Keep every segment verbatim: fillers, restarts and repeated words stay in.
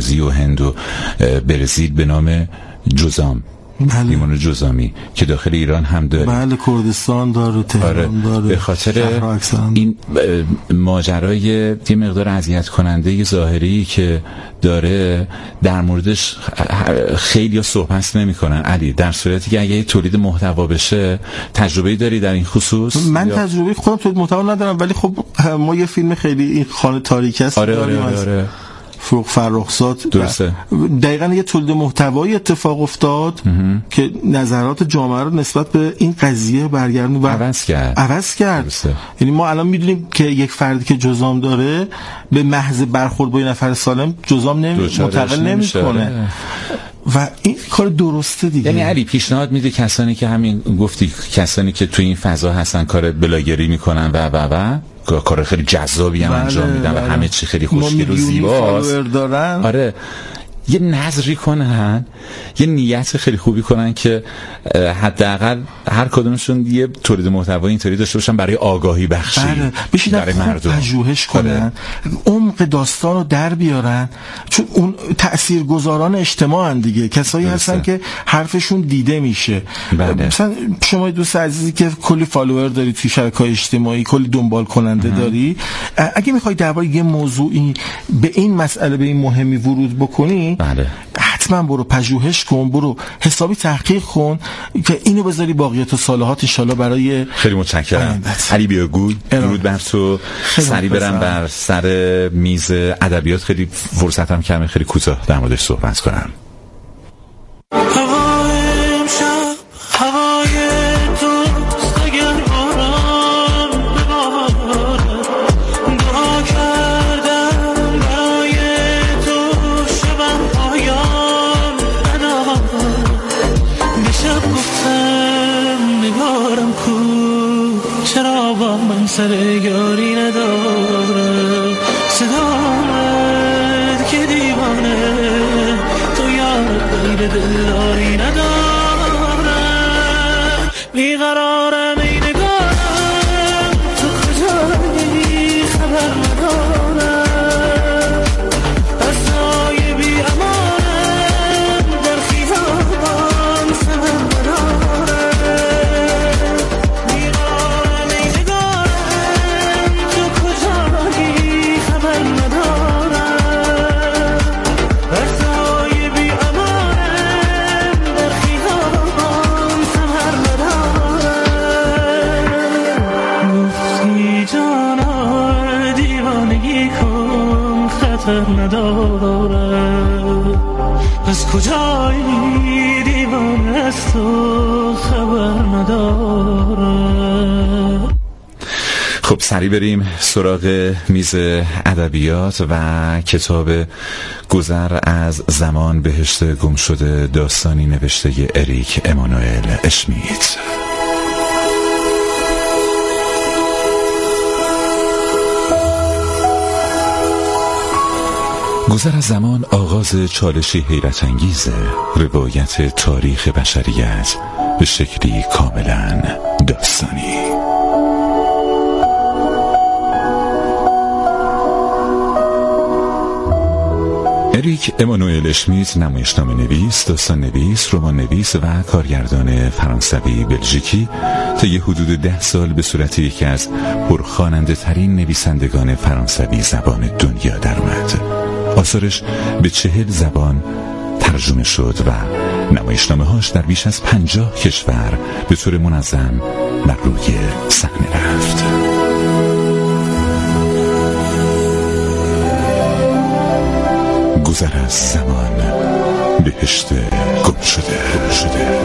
و هند و برزیل به نام جذام، بله. لیمون جذامی که داخل ایران هم داره. بله کردستان داره، تهران آره. داره. به خاطر این ماجرای یه مقدار اذیت کننده ظاهری که داره در موردش خیلی صحبت نمی‌کنن. علی، در صورتی که اگه تولید محتوا بشه، تجربه‌ای داری در این خصوص؟ من یا... تجربه خودم تولید محتوا ندارم، ولی خب ما یه فیلم خیلی این خانه تاریک است آره آره آره, آره. فروغ فرخزاد، درسته. دقیقاً یه تولید محتوایی اتفاق افتاد که نظرات جامعه رو نسبت به این قضیه برگردون و عوض کرد. عوض کرد. یعنی ما الان میدونیم که یک فردی که جذام داره به محض برخورد با یه نفر سالم جذام نمی... منتقل نمی‌کنه و این کار درسته دیگه. یعنی علی پیشنهاد میده کسانی که همین گفتی، کسانی که تو این فضا هستن کار بلاگری میکنن و و و کار خیلی جذابی هم بله انجام میدن بله. و همه چی خیلی خوشگل و زیباست دارن. آره، یه نظری کنن، یه نیت خیلی خوبی کنن که حداقل هر کدومشون یه تولید محتوا اینطوری داشته باشن برای آگاهی بخشی بله. بشینن برای مردم پژوهش کنن، عمق داستان رو در بیارن، چون اون تاثیرگذاران اجتماعن دیگه، کسایی درسته. هستن که حرفشون دیده میشه. بله. مثلا شما دوست عزیزی که کلی فالوور داری توی شبکه‌های اجتماعی، کلی دنبال کننده ام. داری، اگه میخوای درباره یه موضوعی به این مسئله به این مهمی ورود بکنی، بله. حتما برو پژوهش کن، برو حسابی تحقیق کن که اینو بذاری باقیات سالهات ان شاءالله برای. خیلی متشکرم علی بیاگو، درود بر تو. سری برم بر سر میز ادبیات، خیلی فرصتم کمه، خیلی کوتاه در موردش صحبت کنم. سر یاری نداره صدامت که دیوانه تو یار غیر دلداری نداره بیقرارم ای نگارم تو کجایی خبر ندارم بسای بی امانم در خیابان سبب ندارم بیقرارم ای نگارم تو کجایی خبر ندارم بسای بی امانم در خیابان سبب ندارم گفتی جانا دیوانگی کن خطر ندارم از کجایی دیوانه است تو خبر ندارم. خب سری بریم سراغ میز ادبیات و کتاب گذر از زمان بهشت گم شده، داستانی نوشته اریک امانوئل اشمیت. گذر از زمان آغاز چالشی حیرت انگیزه، روایت تاریخ بشریت به شکلی کاملا داستانی. اریک امانوئل اشمیت نمایشنامه نویس، داستان نویس، رمان نویس و کارگردان فرانسوی بلژیکی تا یه حدود ده سال به صورت یکی از پرخواننده ترین نویسندگان فرانسوی زبان دنیا در اومد. آثارش به چهل زبان ترجمه شد و نمایشنامه هاش در بیش از پنجاه کشور به طور منظم بر روی صحنه رفت. گذر از زمان بهشت گم شده شده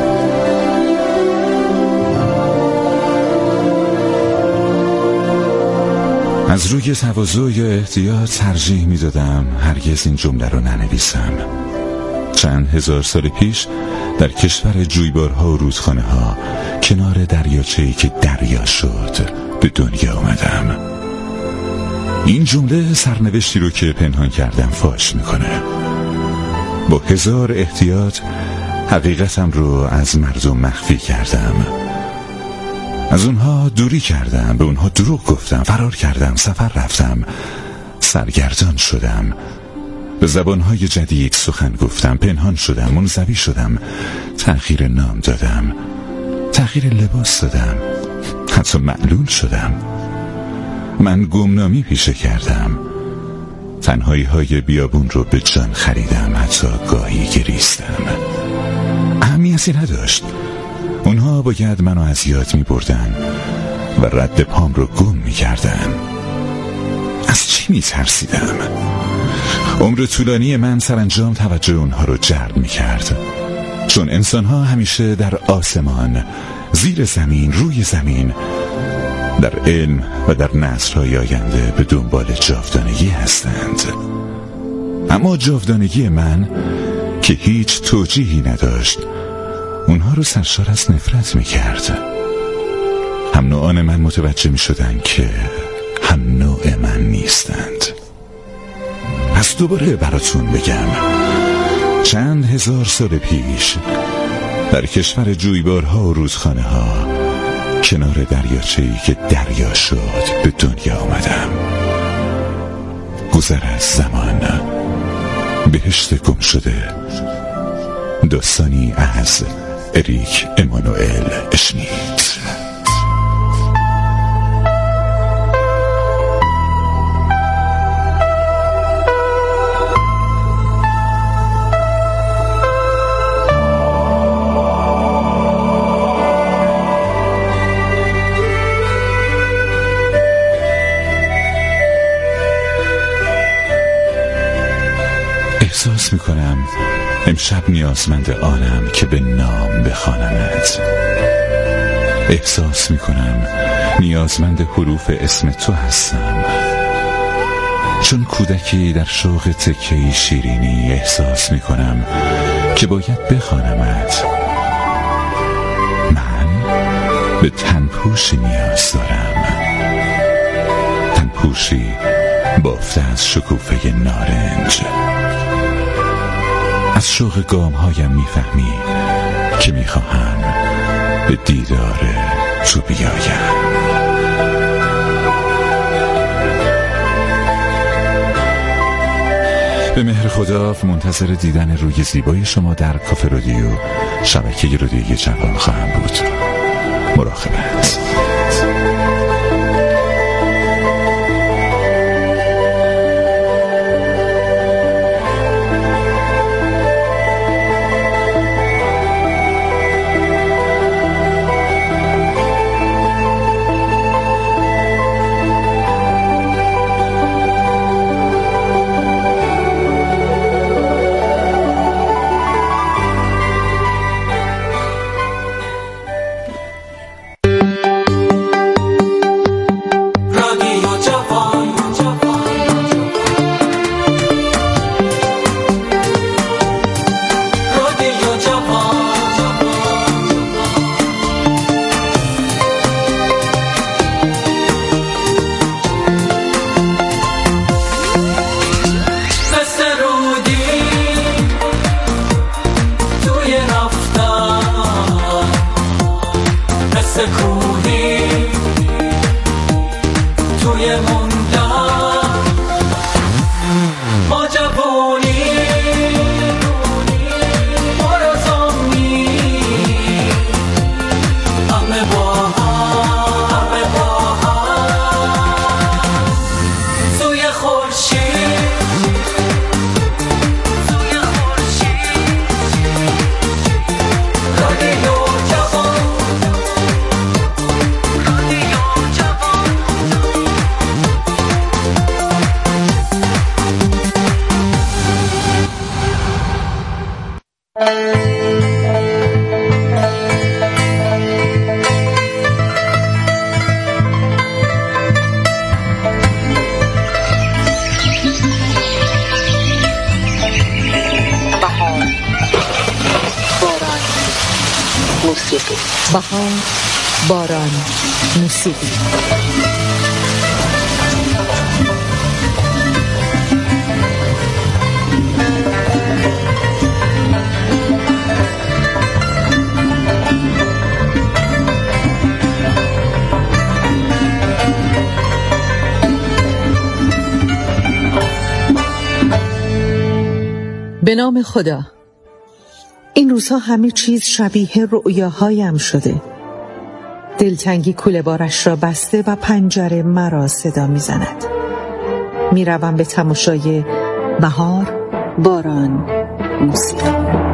از روی تواضع یا احتیاط ترجیح می دادم هرگز این جمله رو ننویسم. چند هزار سال پیش در کشور جویبارها و رودخانه ها کنار دریاچه‌ای که دریا شد به دنیا آمدم. این جمله سرنوشتی رو که پنهان کردم فاش میکنه. با هزار احتیاط حقیقتم رو از مردم مخفی کردم، از اونها دوری کردم، به اونها دروغ گفتم، فرار کردم، سفر رفتم، سرگردان شدم به زبانهای جدید سخن گفتم، پنهان شدم، منزوی شدم، تغییر نام دادم، تغییر لباس دادم، حتی معلول شدم. من گمنامی پیشه کردم، تنهایی های بیابون رو به جان خریدم، حتی گاهی گریستم. اهمیتی نداشت، اونها باید منو از یاد می بردن و رد پام رو گم می کردن. از چی می ترسیدم؟ عمر طولانی من سرانجام توجه اونها رو جلب می کرد، چون انسان ها همیشه در آسمان، زیر زمین، روی زمین، در علم و در نسل‌های آینده به دنبال جاودانگی هستند. اما جاودانگی من که هیچ توجیهی نداشت، اونها رو سرشار از نفرت می کرد. هم نوعان من متوجه می شدن که هم نوع من نیستند. پس دوباره براتون بگم، چند هزار سال پیش در کشور جویبارها و رودخانه ها، کنار دریاچه‌ای که دریا شد، به دنیا آمدم. گذر از زمان، بهشت گم شده، داستانی از اریک امانوئل اشمیت. احساس میکنم امشب نیازمند آنم که به نام بخوانمت. احساس میکنم نیازمند حروف اسم تو هستم، چون کودکی در شوق تکه‌ای شیرینی احساس میکنم که باید بخوانمت. من به تنپوشی نیاز دارم، تنپوشی بافته از شکوفه نارنج. از شوق گامهایم میفهمی که میخواهم به دیدار تو بیایم. به مهر خدا منتظر دیدن روی زیبای شما در کافه رادیو، شبکه رادیویی جوان خواهم بود. مراقبت. بهار، باران، موسیقی. به نام خدا. این روزها همه چیز شبیه رؤیاهایم شده. دلتنگی کوله بارش را بسته و پنجره مرا صدا می زند. می روم به تماشای بهار، باران، موسیقی.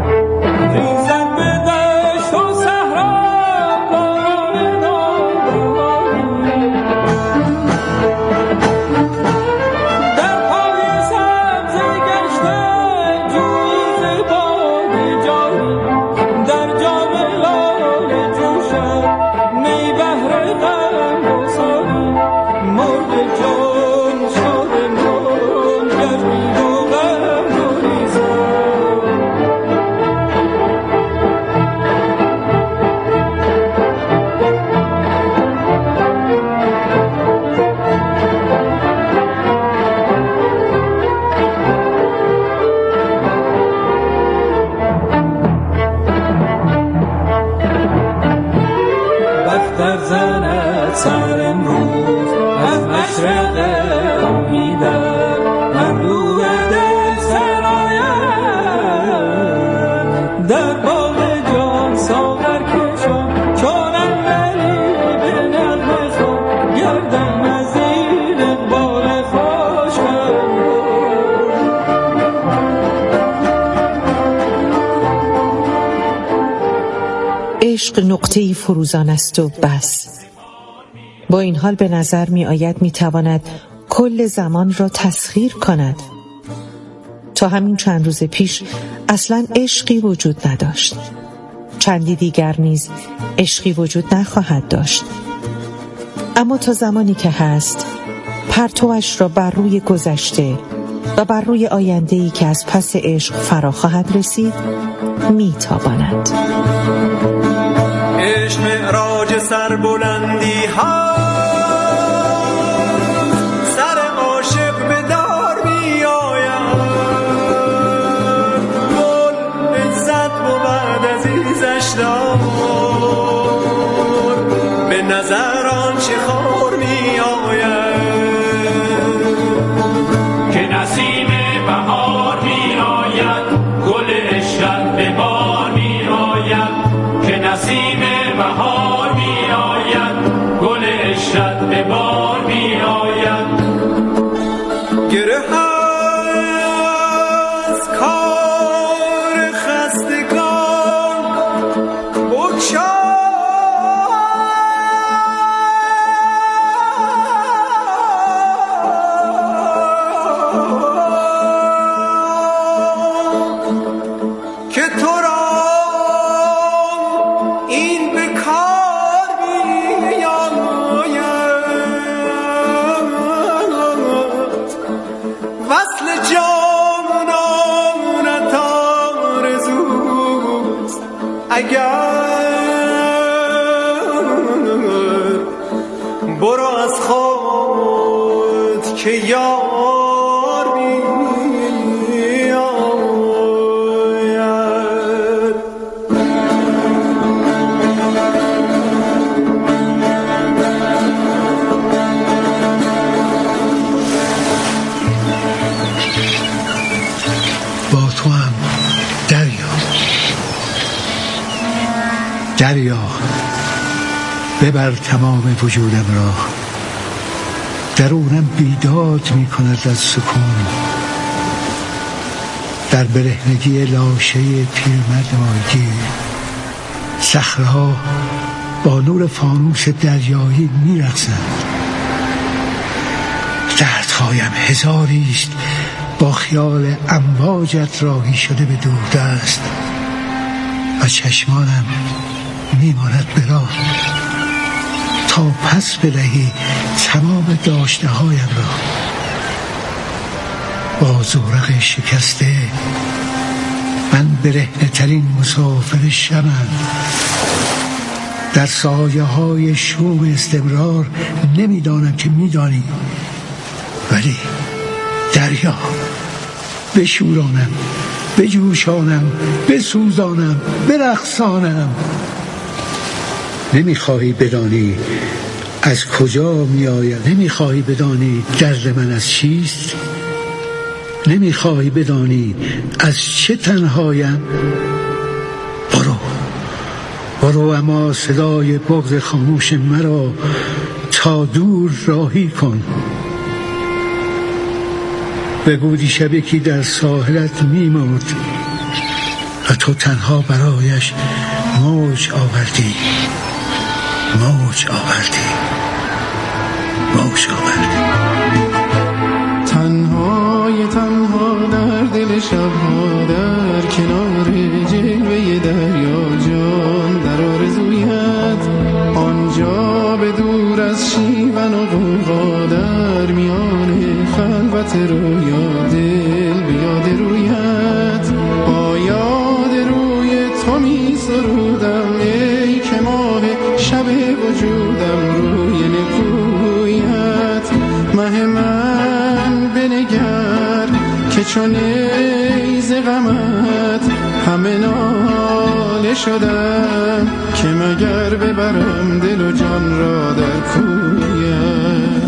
عشق نقطه‌ای فروزان است و بس. با این حال به نظر می آید می تواند کل زمان را تسخیر کند. تا همین چند روز پیش اصلا عشقی وجود نداشت. چندی دیگر نیز عشقی وجود نخواهد داشت. اما تا زمانی که هست پرتوش را بر روی گذشته و بر روی آینده‌ای که از پس عشق فرا خواهد رسید می تاباند. عشق معراج سربلندی ها، سر عاشق به دار می آید. گل عزت بود عزیزش دار، به نظر آن چه خور می آید. که نسیم بهار می آید، گل عشرت به بار می آید. که نسیم بهار می آید، گل عشرت به بار می آید. گره از کار خستگان بگشا، که تو را این به کار بیاید. وصل جانانت آرزوست، اگر برو از خود که یار بیاید. با تو هم دریا، دریا ببر تمام وجودم را. درونم بیداد می کند از سکون. در برهنگی لاشه پیرمرد ماهیگیر، صخره‌ها با نور فانوس دریایی می رقصند. دردهایم هزاری است با خیال امواجت راهی شده به دوردست و چشمانم میماند به راه تا پس بدهی تمام داشته هایم را. با زورق شکسته من برهنه ترین مسافر شبم. در سایه های شوم استمرار نمیدانم که میدانی، ولی دریا بشورانم، بجوشانم، بسوزانم، برقصانم. نمیخواهی بدانی از کجا می آید، نمیخواهی بدانی درد من از چیست. نمیخوای بدانی از چه تنهایم؟ برو برو اما صدای بغض خاموش مرا تا دور راهی کن. بگو دیشب یکی در ساحلت میمرد و تو تنها برایش موج آوردی موج آوردی موج آوردی. تنهای تنها در دل شبها در کنار جلوه دریا جان در آرزویت آنجا به دور از شیون و غوغا در میان خلوت رویا دل به یاد رویت با یاد روی تو می سرودم ای که ماه شب وجودم روی نکویت مه من بنگر که چون نیز غمت همه ناله شدم که مگر ببرم دل و جان را در کویت.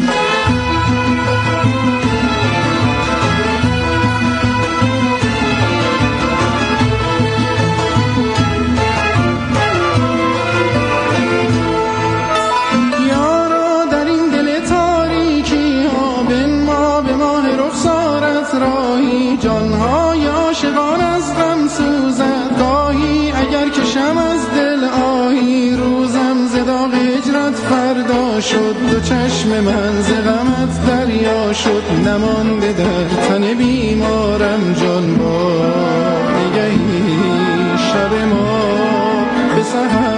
یارا در این دل تاریکی ها بنما به ماه رخسارت راهی جانهای عاشقان از غم سوزد گاهی اگر کشم از دل آهی روزم ز داغ هجرت فردا شد دو چشم من ز غمت دریا شد نمانده در تن بیمارم جان با نگهی شب ما به سحر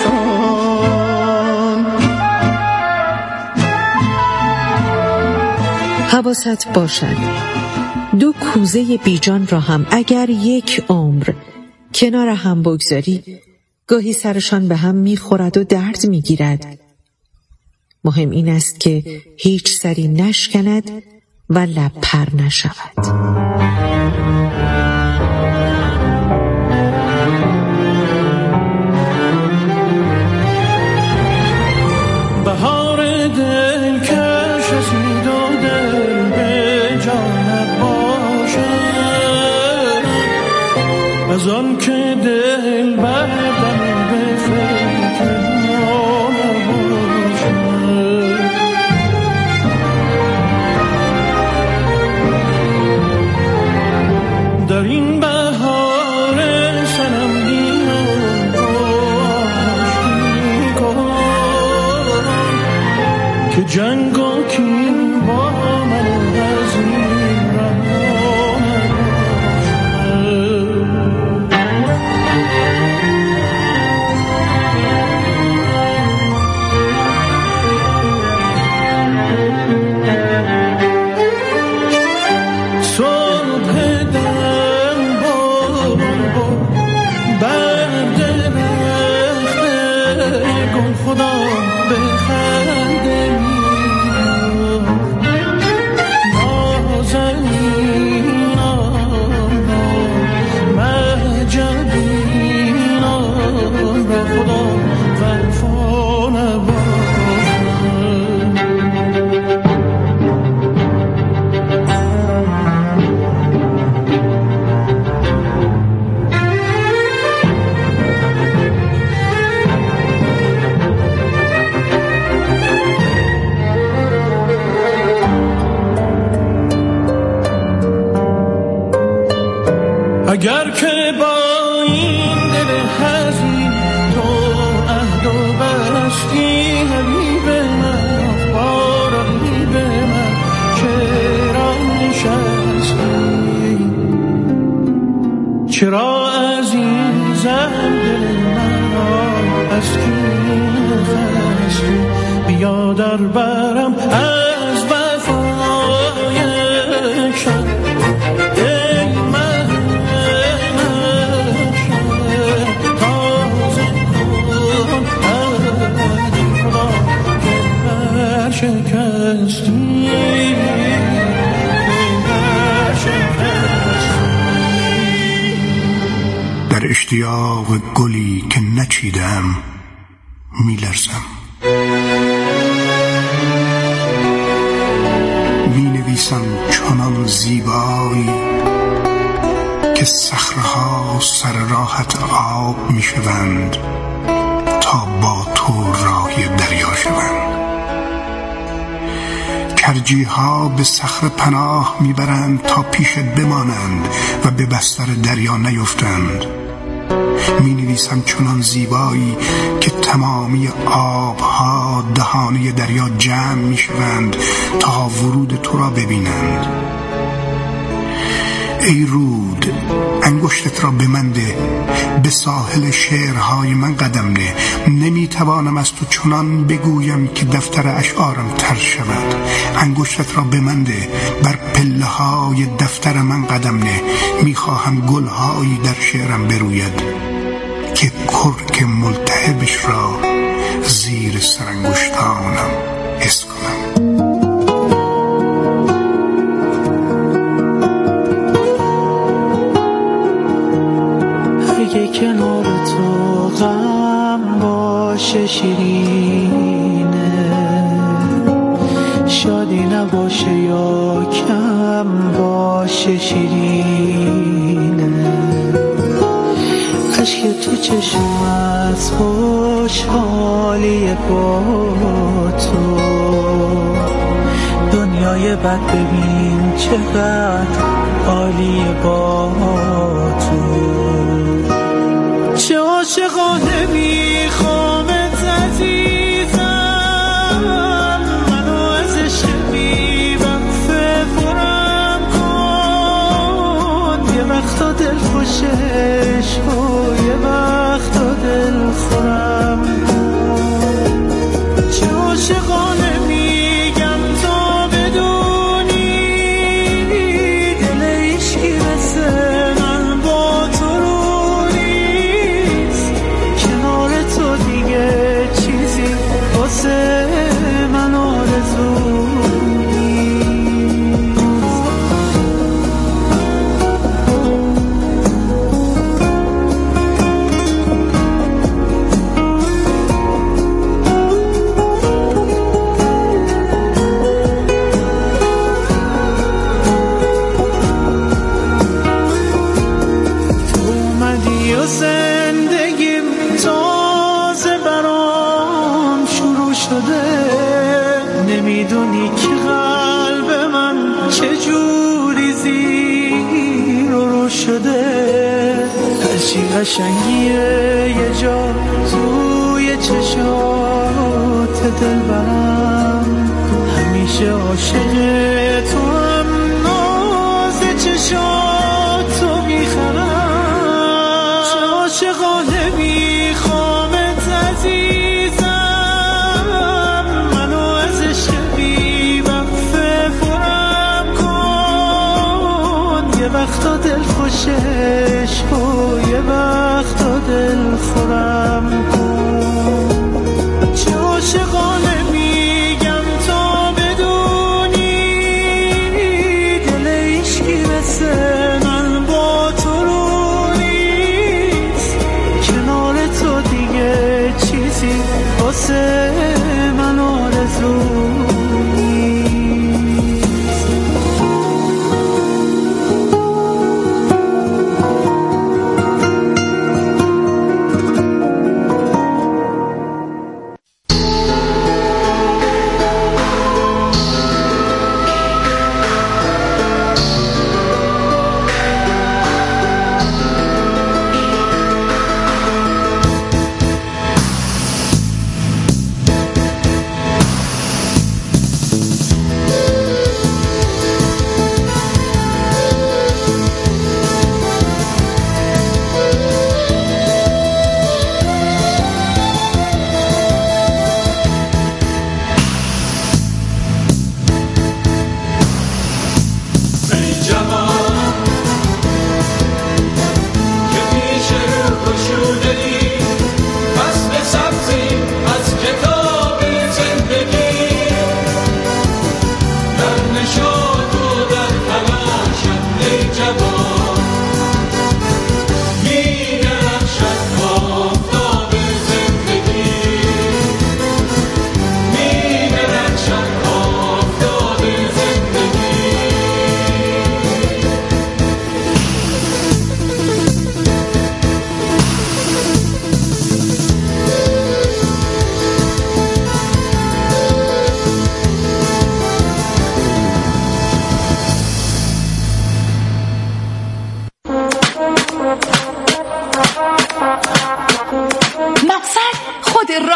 برسان. حواست باشد دو کوزه بیجان را هم اگر یک عمر کنار هم بگذاری گاهی سرشان به هم میخورد و درد میگیرد. مهم این است که هیچ سری نشکند و لب پر نشود. بهار دل کش رسید و دل به جانت باشد از آن که دل بردم به فکر ما نباشد. در این بهار سنم دیان آشتی کن که جنگ و کین با من از این رها صبح دم بر بر درخت گل خدا بخنده اگر که با این دل حزین تو عهد و بستی حبیب من با رقیب من چرا نشستی چرا عزیزم دل من را از کین خستی بیا در برم از وفای شب شکستی در اشتیاق گلی که نچیدم میلرزم می نویسم چنان زیبایی که صخره‌ها سر راحت آب می شوند تا با تو راهی دریا شوند. کرجی‌ها به صخره پناه میبرند تا پیشت بمانند و به بستر دریا نیفتند. می نویسم چنان زیبایی که تمامی آبها دهانه دریا جمع می شوند تا ورود تو را ببینند. ای رود، انگشتت را به من ده، به ساحل شعرهای من قدم نه. نمی توانم از تو چنان بگویم که دفتر اشعارم تر شود. انگشتت را به من ده، بر پله های دفتر من قدم نه. می خواهم گلهایی در شعرم بروید که کرک ملتهبش را زیر سرانگشتانم حس کنم. اگه کنار تو غم باشه شیرینه، شادی نباشه یا کم باشه شیرینه، عشق تو چشمت خوشحالی با تو، دنیای بد ببین چقدر عالیه با تو. چه عاشقانه میخوامت عزیزم، منو از عشق بی وقفه پرم کن. یه وقتا دل خوشش و یه وقتا دل خورم کن. چه عاشقانه میگم تا بدونی، دل عشقی مثل من با تو رو نیست. کنار تو دیگه چیزی واسه من آرزو زندگیم تازه برام شروع شده. نمیدونی که قلب من چجوری زیر و رو شده. هرچی قشنگیه یه جا توی چشات دل برم، همیشه عاشق تو هم ناز چشاتو میخرم. عاشقانه میخوامت عزیزم، منو از عشق بی وقفه پرم کن. یه وقتا دل خوشش و یه وقتا دل خورم کن. چه عاشقانه میگم تا بدونی، دل عشقی مثل من با تو رو چیزی واسه من آرزو نیست.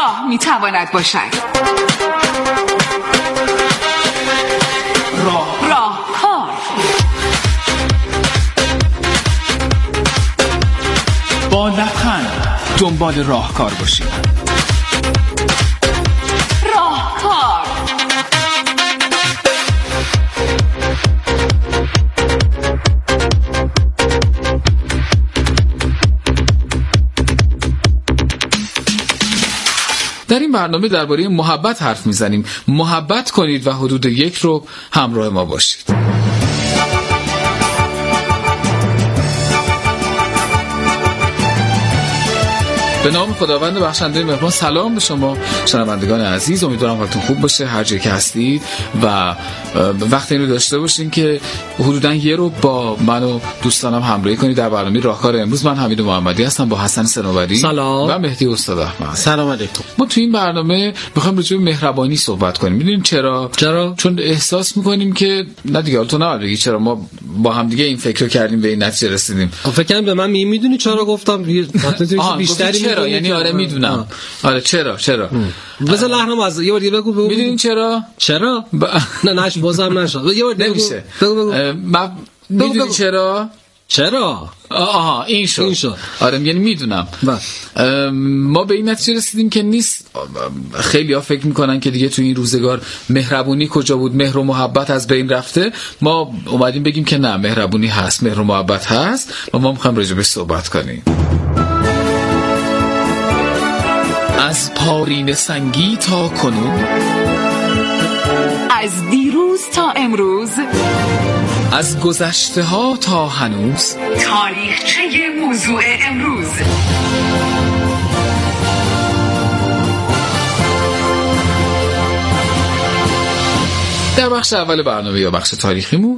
راه میتواند باشد. راه راهکار. با لبخند دنبال راهکار باشید. راهکار. در این برنامه درباره محبت حرف میزنیم. محبت کنید و حدود یک رو همراه ما باشید. به نام خداوند بخشنده مهربان. سلام به شما شنوندگان عزیز، امیدوارم حالتون خوب باشه هر جایی که هستید و وقت اینو داشته باشین که حدوداً یه رو با من و دوستانم همراهی کنید در برنامه راهکار امروز. من حمید محمدی هستم با حسن صنوبری سلام و مهدی استاد احمد. سلام علیکم. ما تو این برنامه میخوایم راجع به مهربانی صحبت کنیم. میدونیم چرا؟ چرا؟ چون احساس میکنیم که نه دیگه تو نه بگی چرا ما با هم دیگه این فکر رو کردیم به این نتیجه رسیدیم. فکر کنم به من میدونی چرا گفتم بیشتری چرا؟ یعنی آره میدونم. آره چرا چرا بذار لحنم از یه بار دیگه بگو بگو. میدونین چرا؟ چرا؟ ب... نه نش بازم نشد. یه بار دیگه نمیشه. بگو بگو. من میدونی چرا؟ چرا؟ آها این شد. این شد. آره یعنی میدونم. ما به این نتیجه رسیدیم که نیست. خیلی ها فکر میکنن که دیگه تو این روزگار مهربونی کجا بود، مهر و محبت از بین رفته. ما اومدیم بگیم که نه، مهربونی هست، مهر و محبت هست و ما میخوایم راجع بهش صحبت کنیم. از پارین سنگی تا کنون، از دیروز تا امروز، از گذشته ها تا هنوز، تاریخچه موضوع امروز. در بخش اول برنامه یا بخش تاریخیمون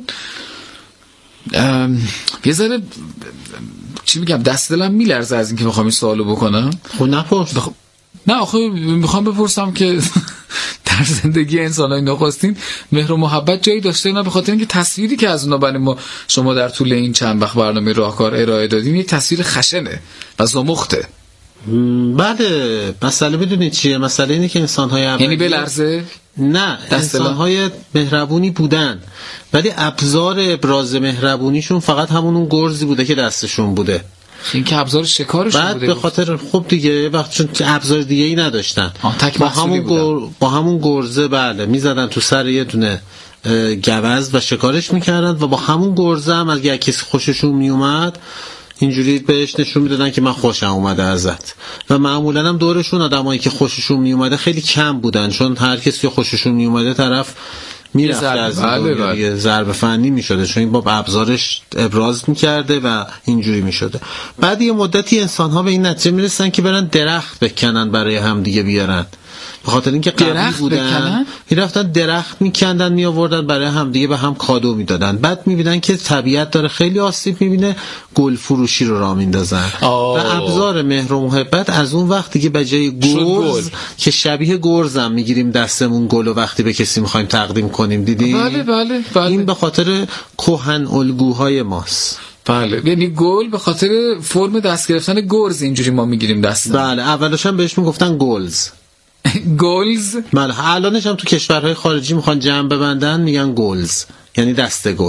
یه ذره چی میگم دست دلم میلرزه از اینکه میخوام این سوالو بکنم. خب نپرس. بخ... نه آخه میخوام بپرسم که در زندگی انسان‌های نخستین مهر و محبت جایی داشته؟ نه به خاطر اینکه تصویری که از اونا برای ما شما در طول این چند وقت برنامه راهکار ارائه دادیم یک تصویر خشنه و زمخته. بله مسئله بدونید چیه؟ مسئله اینه که انسان‌های اولیه یعنی بلرزه؟ نه انسان‌های مهربونی بودن ولی ابزار ابراز مهربونیشون فقط همون اون گرزی بوده که دستشون بوده. این که ابزار شکارشون بعد بوده. به خاطر خب دیگه وقت چون ابزار دیگه ای نداشتن با همون گر... با همون گرزه بله میزدن تو سر یه دونه گوز و شکارش میکردن و با همون گرزه هم اگه کسی خوششون میومد اینجوری بهش نشون میدادن که من خوشم اومده ازت. و معمولا هم دورشون آدمایی که خوششون میومده خیلی کم بودن، چون هر کسی خوششون میومده طرف میرفته از این ضرب فنی میشده، چون این با ابزارش ابراز میکرده و اینجوری میشده. بعد یه مدتی انسان ها به این نتیجه میرسن که برن درخت بکنن برای هم دیگه بیارن، به خاطر اینکه قوی بودن میرفتن درخت میکندن میآوردن برای هم دیگه به هم کادو میدادن. بعد میبینن که طبیعت داره خیلی آسیب میبینه، گل فروشی رو راه میندازن و ابزار مهر و محبت از اون وقت دیگه به جای گرز که شبیه گرزم میگیریم دستمون گل و وقتی به کسی میخوایم تقدیم کنیم دیدی؟ بله بله بله. این به خاطر کهن الگوهای ماست. بله یعنی گل به خاطر فرم دست گرفتن گرز اینجوری ما میگیریم دست. بله اولش هم بهش میگفتن گلز. گلز؟ بله الانش هم تو کشورهای خارجی میخوان جمع ببندن میگن گلز، یعنی دسته گل.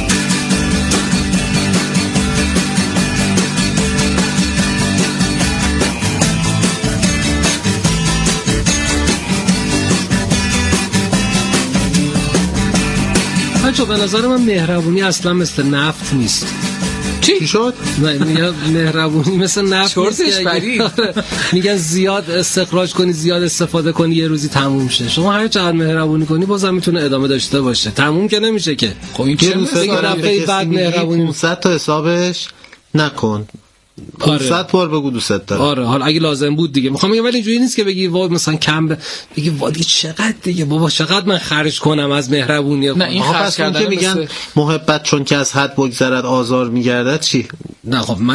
بچه به نظر من مهربونی اصلا مثل نفت نیست. چی شد؟ میگن مهربونی مثل نفت نیست که میگن زیاد استخراج کنی زیاد استفاده کنی یه روزی تموم شه. شما هر چقدر مهربونی کنی بازم میتونه ادامه داشته باشه، تموم که نمیشه که. خب این چه مثلا بعد مهربونی پانصد تا حسابش نکن، پانصد بار بگو دوست دارم. آره حالا اگه لازم بود دیگه میخوام بگم، ولی اینجوری نیست که بگی وای مثلا کم ب... بگی وای چقدر دیگه بابا چقدر من خرج کنم از مهربونی. نه این خرج کردن که میگن مثل... محبت چون که از حد بگذرد آزار میگردد چی؟ نه خب من